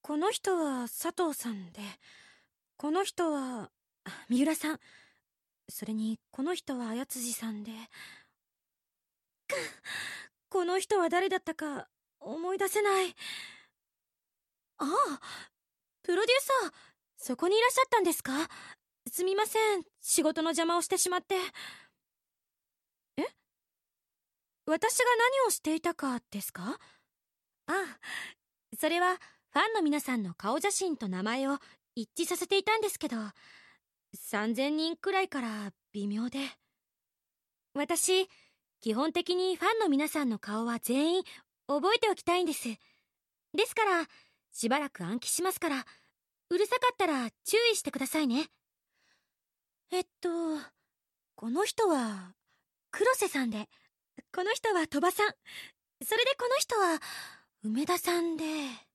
この人は佐藤さんで、この人は三浦さん、それにこの人は綾辻さんで、この人は誰だったか思い出せない。ああ、プロデューサー、そこにいらっしゃったんですか？すみません、仕事の邪魔をしてしまって。え？私が何をしていたかですか？ああ、それはファンの皆さんの顔写真と名前を一致させていたんですけど、3000人くらいから微妙で。私、基本的にファンの皆さんの顔は全員覚えておきたいんです。ですから、しばらく暗記しますから、うるさかったら注意してくださいね。この人は黒瀬さんで、この人は鳥羽さん、それでこの人は梅田さんで。